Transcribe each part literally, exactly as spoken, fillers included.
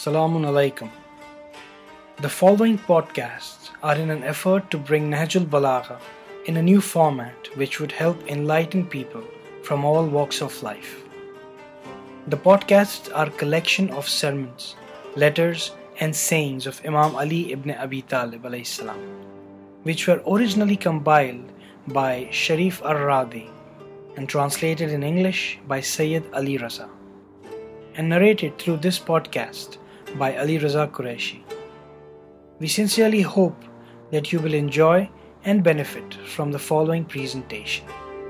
Assalamun alaikum. The following podcasts are in an effort to bring Nahjul Balagha in a new format which would help enlighten people from all walks of life. The podcasts are a collection of sermons, letters and sayings of Imam Ali ibn Abi Talib alayhi salam, which were originally compiled by Sharif Ar-Radi and translated in English by Sayyid Ali Raza, and narrated through this podcast by Ali Raza Qureshi. We sincerely hope that you will enjoy and benefit from the following presentation.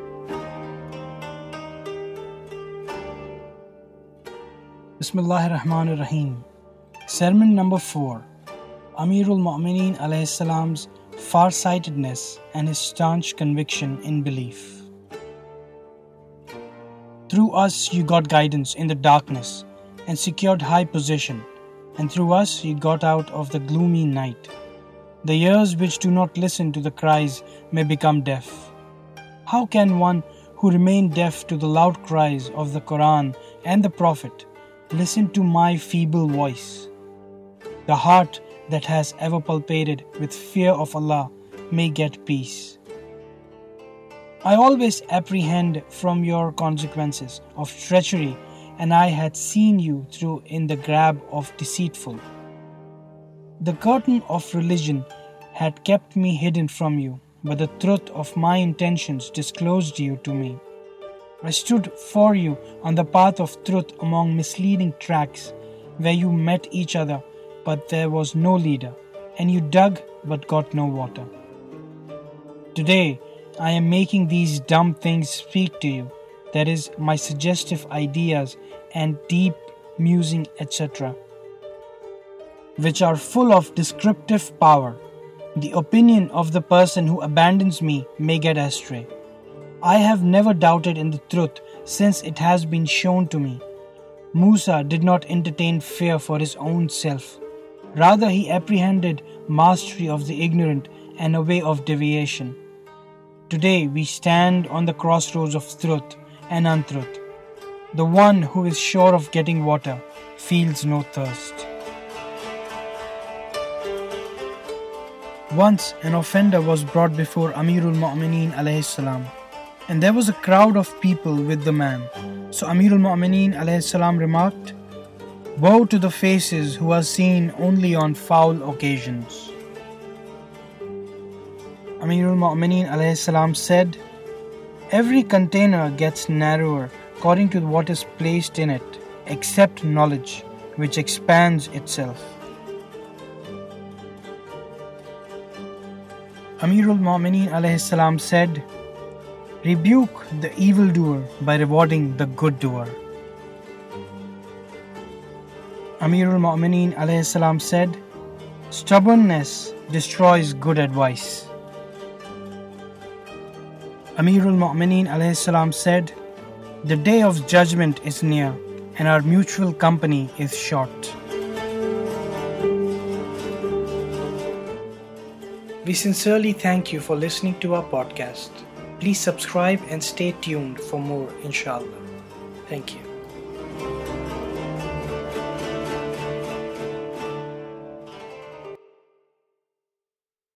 Bismillahir Rahmanir Rahim. Sermon number four. Amirul Mu'mineen alayhi salam's far-sightedness and his staunch conviction in belief. Through us you got guidance in the darkness and secured high position, and through us you got out of the gloomy night. The ears which do not listen to the cries may become deaf. How can one who remained deaf to the loud cries of the Quran and the Prophet listen to my feeble voice? The heart that has ever palpated with fear of Allah may get peace. I always apprehend from your consequences of treachery, and I had seen you through in the grab of deceitful. The curtain of religion had kept me hidden from you, but the truth of my intentions disclosed you to me. I stood for you on the path of truth among misleading tracks, where you met each other, but there was no leader, and you dug but got no water. Today, I am making these dumb things speak to you, that is, my suggestive ideas and deep musing, et cetera, which are full of descriptive power. The opinion of the person who abandons me may get astray. I have never doubted in the truth since it has been shown to me. Musa did not entertain fear for his own self. Rather, he apprehended mastery of the ignorant and a way of deviation. Today, we stand on the crossroads of truth and untruth. The one who is sure of getting water feels no thirst. Once, an offender was brought before Amirul Mu'mineen alayhi salam, and there was a crowd of people with the man. So Amirul Mu'mineen alayhi salam remarked, "Woe to the faces who are seen only on foul occasions." Amirul Mu'mineen alayhi salam said, "Every container gets narrower according to what is placed in it, except knowledge, which expands itself." Amirul Mu'mineen alayhi salam said, "Rebuke the evildoer by rewarding the good doer." Amirul Mu'mineen alayhi salam said, "Stubbornness destroys good advice." Amirul Mu'mineen alayhi salam said, "The day of judgment is near, and our mutual company is short." We sincerely thank you for listening to our podcast. Please subscribe and stay tuned for more, inshallah. Thank you.